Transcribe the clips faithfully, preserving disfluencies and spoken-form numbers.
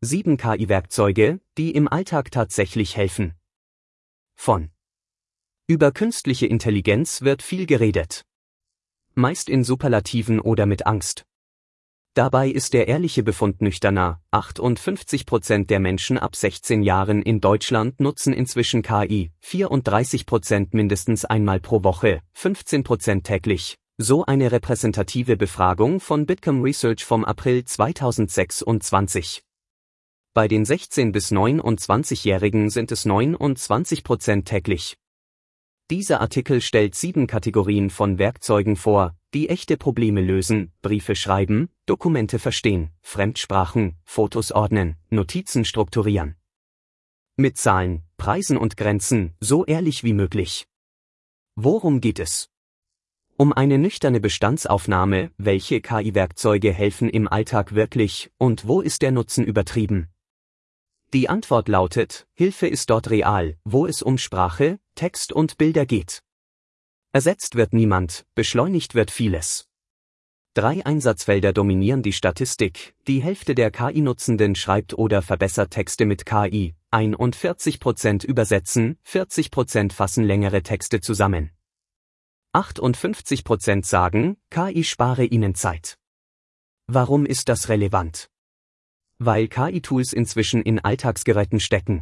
sieben K I-Werkzeuge, die im Alltag tatsächlich helfen. Von Über künstliche Intelligenz wird viel geredet. Meist in Superlativen oder mit Angst. Dabei ist der ehrliche Befund nüchterner: achtundfünfzig Prozent der Menschen ab sechzehn Jahren in Deutschland nutzen inzwischen K I, vierunddreißig Prozent mindestens einmal pro Woche, fünfzehn Prozent täglich. So eine repräsentative Befragung von Bitkom Research vom April zweitausendsechsundzwanzig. Bei den sechzehn- bis neunundzwanzigjährigen sind es neunundzwanzig Prozent täglich. Dieser Artikel stellt sieben Kategorien von Werkzeugen vor, die echte Probleme lösen: Briefe schreiben, Dokumente verstehen, Fremdsprachen, Fotos ordnen, Notizen strukturieren. Mit Zahlen, Preisen und Grenzen, so ehrlich wie möglich. Worum geht es? Um eine nüchterne Bestandsaufnahme: Welche K I-Werkzeuge helfen im Alltag wirklich und wo ist der Nutzen übertrieben? Die Antwort lautet: Hilfe ist dort real, wo es um Sprache, Text und Bilder geht. Ersetzt wird niemand, beschleunigt wird vieles. Drei Einsatzfelder dominieren die Statistik: Die Hälfte der K I-Nutzenden schreibt oder verbessert Texte mit K I, einundvierzig Prozent übersetzen, vierzig Prozent fassen längere Texte zusammen. achtundfünfzig Prozent sagen, K I spare ihnen Zeit. Warum ist das relevant? Weil K I-Tools inzwischen in Alltagsgeräten stecken.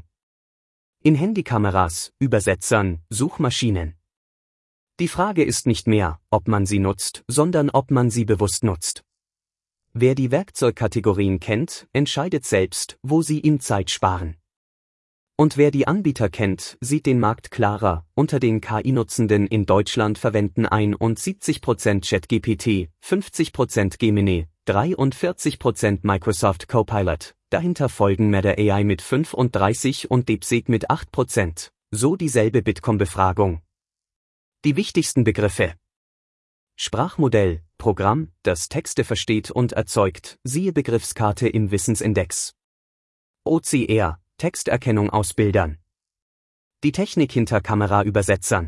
In Handykameras, Übersetzern, Suchmaschinen. Die Frage ist nicht mehr, ob man sie nutzt, sondern ob man sie bewusst nutzt. Wer die Werkzeugkategorien kennt, entscheidet selbst, wo sie ihm Zeit sparen. Und wer die Anbieter kennt, sieht den Markt klarer: Unter den K I-Nutzenden in Deutschland verwenden einundsiebzig Prozent ChatGPT, fünfzig Prozent Gemini, dreiundvierzig Prozent Microsoft Copilot, dahinter folgen Meta A I mit fünfunddreißig und DeepSeek mit acht Prozent, so dieselbe Bitkom-Befragung. Die wichtigsten Begriffe: Sprachmodell, Programm, das Texte versteht und erzeugt, siehe Begriffskarte im Wissensindex. O C R, Texterkennung aus Bildern. Die Technik hinter Kameraübersetzern.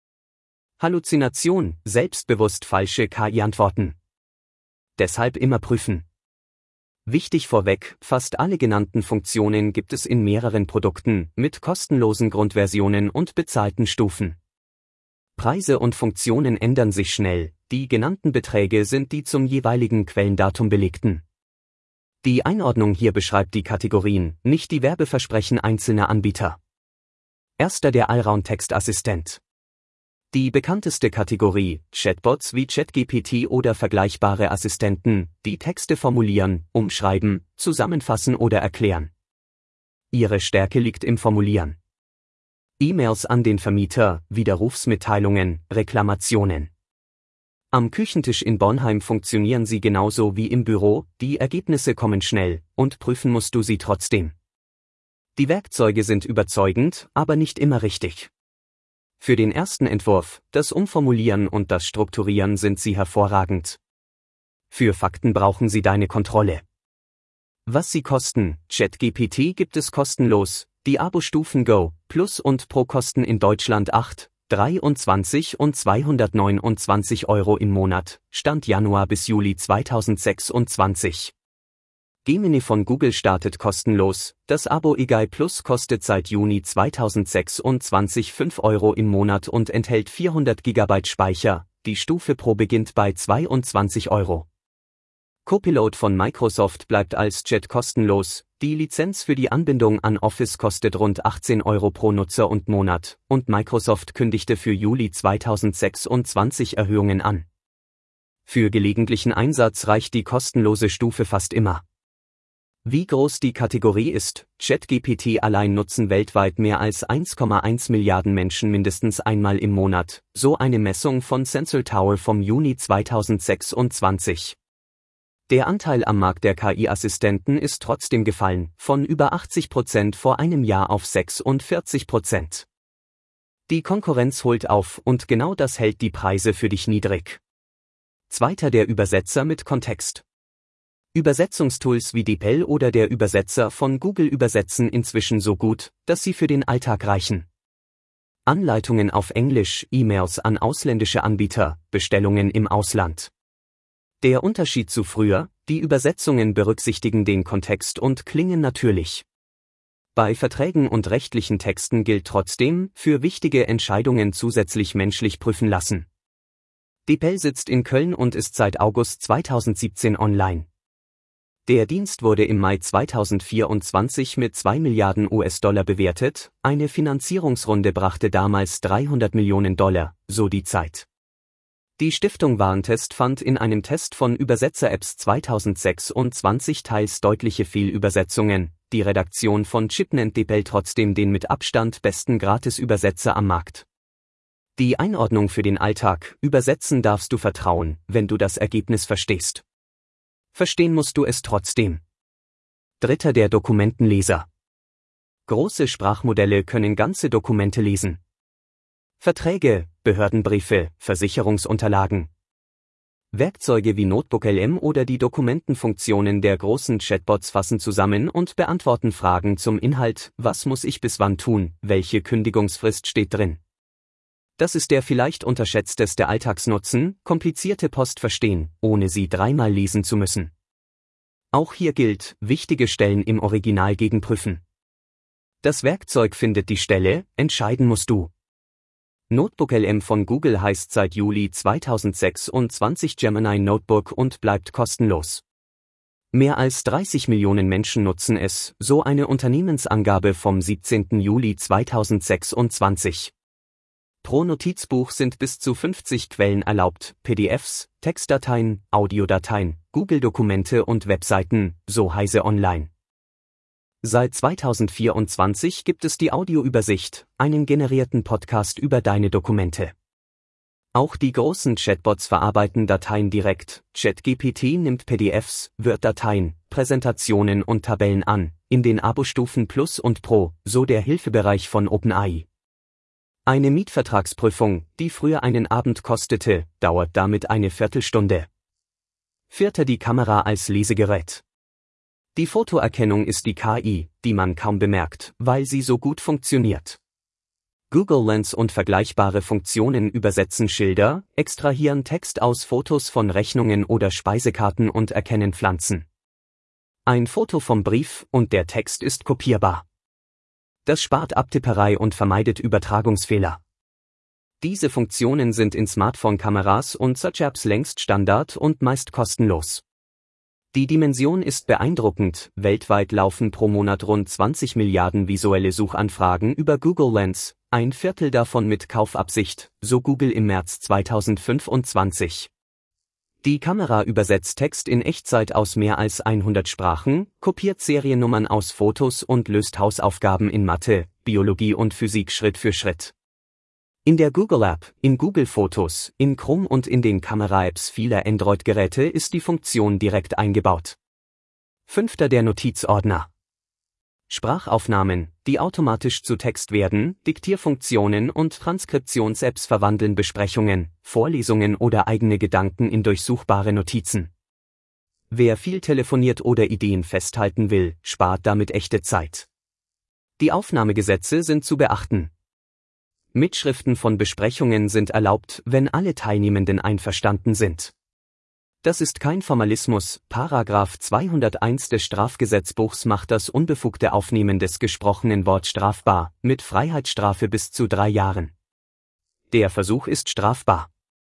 Halluzination, selbstbewusst falsche K I-Antworten. Deshalb immer prüfen. Wichtig vorweg: Fast alle genannten Funktionen gibt es in mehreren Produkten, mit kostenlosen Grundversionen und bezahlten Stufen. Preise und Funktionen ändern sich schnell, die genannten Beträge sind die zum jeweiligen Quellendatum belegten. Die Einordnung hier beschreibt die Kategorien, nicht die Werbeversprechen einzelner Anbieter. Erster der Allround-Textassistent. Die bekannteste Kategorie: Chatbots wie ChatGPT oder vergleichbare Assistenten, die Texte formulieren, umschreiben, zusammenfassen oder erklären. Ihre Stärke liegt im Formulieren. E-Mails an den Vermieter, Widerrufsmitteilungen, Reklamationen. Am Küchentisch in Bornheim funktionieren sie genauso wie im Büro: Die Ergebnisse kommen schnell, und prüfen musst du sie trotzdem. Die Werkzeuge sind überzeugend, aber nicht immer richtig. Für den ersten Entwurf, das Umformulieren und das Strukturieren sind sie hervorragend. Für Fakten brauchen sie deine Kontrolle. Was sie kosten: ChatGPT gibt es kostenlos, die Abo-Stufen Go, Plus und Pro kosten in Deutschland acht, dreiundzwanzig und zweihundertneunundzwanzig Euro im Monat, Stand Januar bis Juli zweitausendsechsundzwanzig. Gemini von Google startet kostenlos, das Abo A I Plus kostet seit Juni zweitausendsechsundzwanzig fünf Euro im Monat und enthält vierhundert Gigabyte Speicher, die Stufe Pro beginnt bei zweiundzwanzig Euro. Copilot von Microsoft bleibt als Chat kostenlos, die Lizenz für die Anbindung an Office kostet rund achtzehn Euro pro Nutzer und Monat, und Microsoft kündigte für Juli zweitausendsechsundzwanzig Erhöhungen an. Für gelegentlichen Einsatz reicht die kostenlose Stufe fast immer. Wie groß die Kategorie ist: ChatGPT allein nutzen weltweit mehr als eins Komma eins Milliarden Menschen mindestens einmal im Monat, so eine Messung von Sensor Tower vom Juni zweitausendsechsundzwanzig. Der Anteil am Markt der K I-Assistenten ist trotzdem gefallen, von über achtzig Prozent vor einem Jahr auf sechsundvierzig Prozent. Die Konkurrenz holt auf und genau das hält die Preise für dich niedrig. Zweiter der Übersetzer mit Kontext. Übersetzungstools wie DeepL oder der Übersetzer von Google übersetzen inzwischen so gut, dass sie für den Alltag reichen. Anleitungen auf Englisch, E-Mails an ausländische Anbieter, Bestellungen im Ausland. Der Unterschied zu früher: Die Übersetzungen berücksichtigen den Kontext und klingen natürlich. Bei Verträgen und rechtlichen Texten gilt trotzdem, für wichtige Entscheidungen zusätzlich menschlich prüfen lassen. DeepL sitzt in Köln und ist seit August zweitausendsiebzehn online. Der Dienst wurde im Mai zweitausendvierundzwanzig mit zwei Milliarden US-Dollar bewertet, eine Finanzierungsrunde brachte damals dreihundert Millionen Dollar, so die Zeit. Die Stiftung Warentest fand in einem Test von Übersetzer-Apps zweitausendsechsundzwanzig teils deutliche Fehlübersetzungen. Die Redaktion von Chip nennt DeepL trotzdem den mit Abstand besten Gratis-Übersetzer am Markt. Die Einordnung für den Alltag: Übersetzen darfst du vertrauen, wenn du das Ergebnis verstehst. Verstehen musst du es trotzdem. Dritter der Dokumentenleser. Große Sprachmodelle können ganze Dokumente lesen. Verträge, Behördenbriefe, Versicherungsunterlagen. Werkzeuge wie NotebookLM oder die Dokumentenfunktionen der großen Chatbots fassen zusammen und beantworten Fragen zum Inhalt: Was muss ich bis wann tun, welche Kündigungsfrist steht drin. Das ist der vielleicht unterschätzteste Alltagsnutzen: komplizierte Post verstehen, ohne sie dreimal lesen zu müssen. Auch hier gilt: wichtige Stellen im Original gegenprüfen. Das Werkzeug findet die Stelle, entscheiden musst du. NotebookLM von Google heißt seit Juli zweitausendsechsundzwanzig Gemini Notebook und bleibt kostenlos. Mehr als dreißig Millionen Menschen nutzen es, so eine Unternehmensangabe vom siebzehnten Juli zweitausendsechsundzwanzig. Pro Notizbuch sind bis zu fünfzig Quellen erlaubt: P D Fs, Textdateien, Audiodateien, Google-Dokumente und Webseiten, so Heise Online. Seit zweitausendvierundzwanzig gibt es die Audioübersicht, einen generierten Podcast über deine Dokumente. Auch die großen Chatbots verarbeiten Dateien direkt. ChatGPT nimmt P D Fs, Word-Dateien, Präsentationen und Tabellen an, in den Abo-Stufen Plus und Pro, so der Hilfebereich von OpenAI. Eine Mietvertragsprüfung, die früher einen Abend kostete, dauert damit eine Viertelstunde. Vierter die Kamera als Lesegerät. Die Fotoerkennung ist die K I, die man kaum bemerkt, weil sie so gut funktioniert. Google Lens und vergleichbare Funktionen übersetzen Schilder, extrahieren Text aus Fotos von Rechnungen oder Speisekarten und erkennen Pflanzen. Ein Foto vom Brief und der Text ist kopierbar. Das spart Abtipperei und vermeidet Übertragungsfehler. Diese Funktionen sind in Smartphone-Kameras und Search-Apps längst Standard und meist kostenlos. Die Dimension ist beeindruckend: weltweit laufen pro Monat rund zwanzig Milliarden visuelle Suchanfragen über Google Lens, ein Viertel davon mit Kaufabsicht, so Google im März zweitausendfünfundzwanzig. Die Kamera übersetzt Text in Echtzeit aus mehr als hundert Sprachen, kopiert Seriennummern aus Fotos und löst Hausaufgaben in Mathe, Biologie und Physik Schritt für Schritt. In der Google App, in Google Fotos, in Chrome und in den Kamera-Apps vieler Android-Geräte ist die Funktion direkt eingebaut. Fünfter der Notizordner. Sprachaufnahmen, die automatisch zu Text werden, Diktierfunktionen und Transkriptions-Apps verwandeln Besprechungen, Vorlesungen oder eigene Gedanken in durchsuchbare Notizen. Wer viel telefoniert oder Ideen festhalten will, spart damit echte Zeit. Die Aufnahmegesetze sind zu beachten. Mitschriften von Besprechungen sind erlaubt, wenn alle Teilnehmenden einverstanden sind. Das ist kein Formalismus. Paragraph zweihunderteins des Strafgesetzbuchs macht das unbefugte Aufnehmen des gesprochenen Worts strafbar, mit Freiheitsstrafe bis zu drei Jahren. Der Versuch ist strafbar.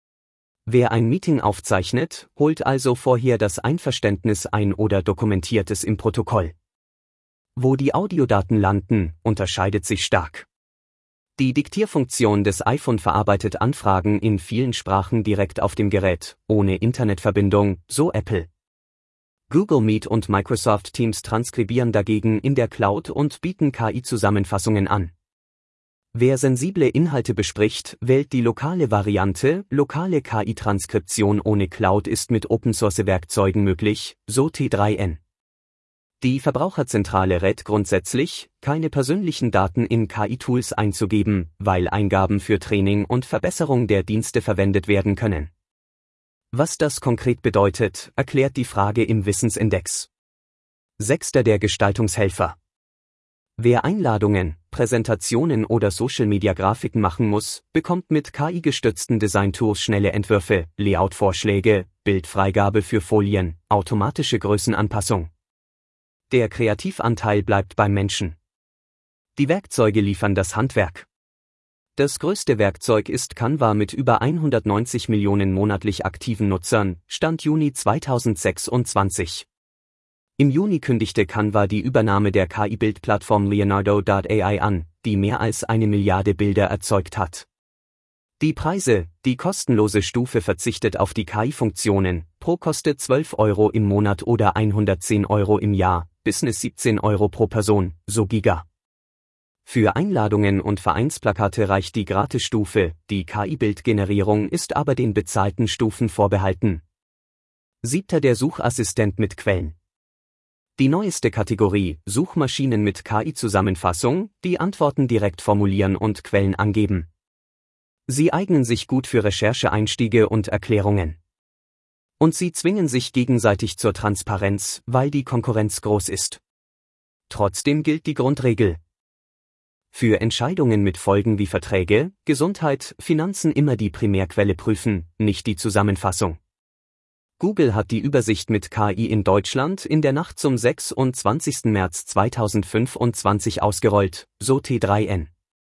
Wer ein Meeting aufzeichnet, holt also vorher das Einverständnis ein oder dokumentiert es im Protokoll. Wo die Audiodaten landen, unterscheidet sich stark. Die Diktierfunktion des iPhone verarbeitet Anfragen in vielen Sprachen direkt auf dem Gerät, ohne Internetverbindung, so Apple. Google Meet und Microsoft Teams transkribieren dagegen in der Cloud und bieten K I-Zusammenfassungen an. Wer sensible Inhalte bespricht, wählt die lokale Variante. Lokale K I-Transkription ohne Cloud ist mit Open-Source-Werkzeugen möglich, so T drei N. Die Verbraucherzentrale rät grundsätzlich, keine persönlichen Daten in K I-Tools einzugeben, weil Eingaben für Training und Verbesserung der Dienste verwendet werden können. Was das konkret bedeutet, erklärt die Frage im Wissensindex. Sechster der Gestaltungshelfer. Wer Einladungen, Präsentationen oder Social-Media-Grafiken machen muss, bekommt mit K I-gestützten Design-Tools schnelle Entwürfe, Layout-Vorschläge, Bildfreigabe für Folien, automatische Größenanpassung. Der Kreativanteil bleibt beim Menschen. Die Werkzeuge liefern das Handwerk. Das größte Werkzeug ist Canva mit über hundertneunzig Millionen monatlich aktiven Nutzern, Stand Juni zweitausendsechsundzwanzig. Im Juni kündigte Canva die Übernahme der K I-Bildplattform Leonardo Punkt A I an, die mehr als eine Milliarde Bilder erzeugt hat. Die Preise: Die kostenlose Stufe verzichtet auf die K I-Funktionen, Pro kostet zwölf Euro im Monat oder hundertzehn Euro im Jahr, Business siebzehn Euro pro Person, so Giga. Für Einladungen und Vereinsplakate reicht die Gratisstufe, die K I-Bildgenerierung ist aber den bezahlten Stufen vorbehalten. Siebter Der Suchassistent mit Quellen. Die neueste Kategorie, Suchmaschinen mit K I-Zusammenfassung, die Antworten direkt formulieren und Quellen angeben. Sie eignen sich gut für Rechercheeinstiege und Erklärungen. Und sie zwingen sich gegenseitig zur Transparenz, weil die Konkurrenz groß ist. Trotzdem gilt die Grundregel: Für Entscheidungen mit Folgen wie Verträge, Gesundheit, Finanzen immer die Primärquelle prüfen, nicht die Zusammenfassung. Google hat die Übersicht mit K I in Deutschland in der Nacht zum sechsundzwanzigsten März zweitausendfünfundzwanzig ausgerollt, so T drei N.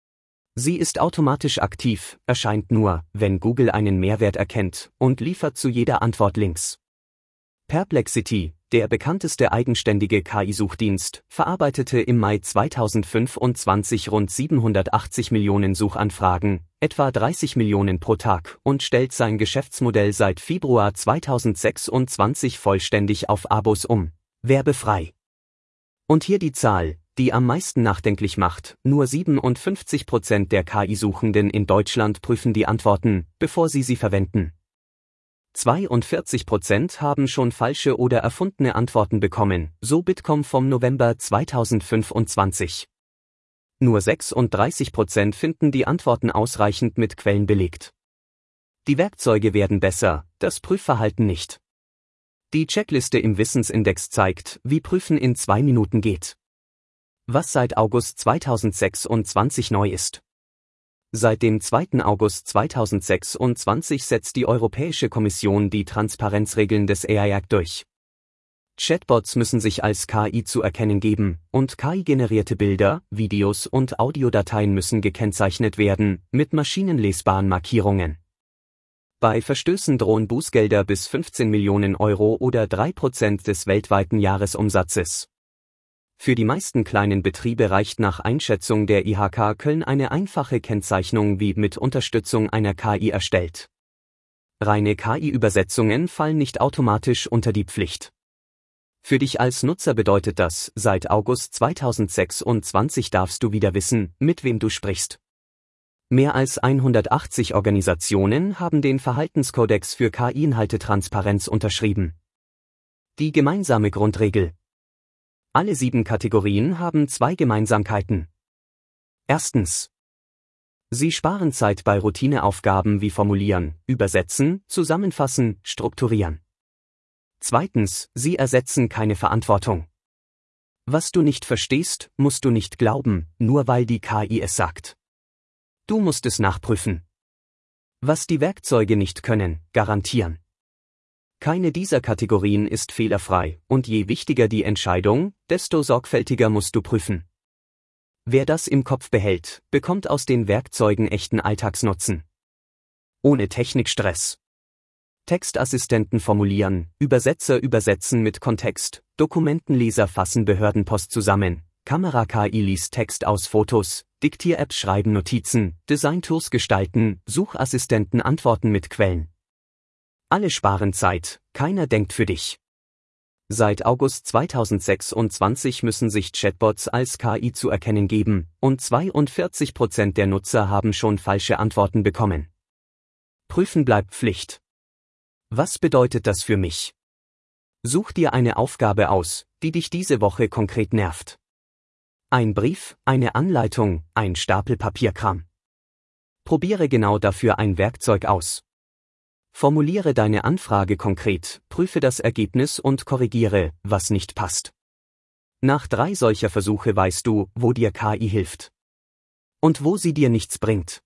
Sie ist automatisch aktiv, erscheint nur, wenn Google einen Mehrwert erkennt, und liefert zu jeder Antwort Links. Perplexity, der bekannteste eigenständige K I-Suchdienst, verarbeitete im Mai zweitausendfünfundzwanzig rund siebenhundertachtzig Millionen Suchanfragen, etwa dreißig Millionen pro Tag, und stellt sein Geschäftsmodell seit Februar zweitausendsechsundzwanzig vollständig auf Abos um. Werbefrei. Und hier die Zahl, die am meisten nachdenklich macht: Nur siebenundfünfzig Prozent der K I-Suchenden in Deutschland prüfen die Antworten, bevor sie sie verwenden. zweiundvierzig Prozent haben schon falsche oder erfundene Antworten bekommen, so Bitkom vom November zweitausendfünfundzwanzig. Nur sechsunddreißig Prozent finden die Antworten ausreichend mit Quellen belegt. Die Werkzeuge werden besser, das Prüfverhalten nicht. Die Checkliste im Wissensindex zeigt, wie Prüfen in zwei Minuten geht. Was seit August zweitausendsechsundzwanzig neu ist. Seit dem zweiten August zweitausendsechsundzwanzig setzt die Europäische Kommission die Transparenzregeln des A I Act durch. Chatbots müssen sich als K I zu erkennen geben, und K I-generierte Bilder, Videos und Audiodateien müssen gekennzeichnet werden, mit maschinenlesbaren Markierungen. Bei Verstößen drohen Bußgelder bis fünfzehn Millionen Euro oder drei Prozent des weltweiten Jahresumsatzes. Für die meisten kleinen Betriebe reicht nach Einschätzung der I H K Köln eine einfache Kennzeichnung wie mit Unterstützung einer K I erstellt. Reine K I-Übersetzungen fallen nicht automatisch unter die Pflicht. Für dich als Nutzer bedeutet das: Seit August zweitausendsechsundzwanzig darfst du wieder wissen, mit wem du sprichst. Mehr als hundertachtzig Organisationen haben den Verhaltenskodex für K I-Inhalte Transparenz unterschrieben. Die gemeinsame Grundregel. Alle sieben Kategorien haben zwei Gemeinsamkeiten. Erstens. Sie sparen Zeit bei Routineaufgaben wie Formulieren, Übersetzen, Zusammenfassen, Strukturieren. Zweitens, sie ersetzen keine Verantwortung. Was du nicht verstehst, musst du nicht glauben, nur weil die K I es sagt. Du musst es nachprüfen. Was die Werkzeuge nicht können, garantieren. Keine dieser Kategorien ist fehlerfrei, und je wichtiger die Entscheidung, desto sorgfältiger musst du prüfen. Wer das im Kopf behält, bekommt aus den Werkzeugen echten Alltagsnutzen. Ohne Technikstress. Textassistenten formulieren, Übersetzer übersetzen mit Kontext, Dokumentenleser fassen Behördenpost zusammen, Kamera-K I liest Text aus Fotos, Diktier-Apps schreiben Notizen, Design-Tools gestalten, Suchassistenten antworten mit Quellen. Alle sparen Zeit, keiner denkt für dich. Seit August zweitausendsechsundzwanzig müssen sich Chatbots als K I zu erkennen geben, und zweiundvierzig Prozent der Nutzer haben schon falsche Antworten bekommen. Prüfen bleibt Pflicht. Was bedeutet das für mich? Such dir eine Aufgabe aus, die dich diese Woche konkret nervt. Ein Brief, eine Anleitung, ein Stapel Papierkram. Probiere genau dafür ein Werkzeug aus. Formuliere deine Anfrage konkret, prüfe das Ergebnis und korrigiere, was nicht passt. Nach drei solcher Versuche weißt du, wo dir K I hilft. und wo sie dir nichts bringt.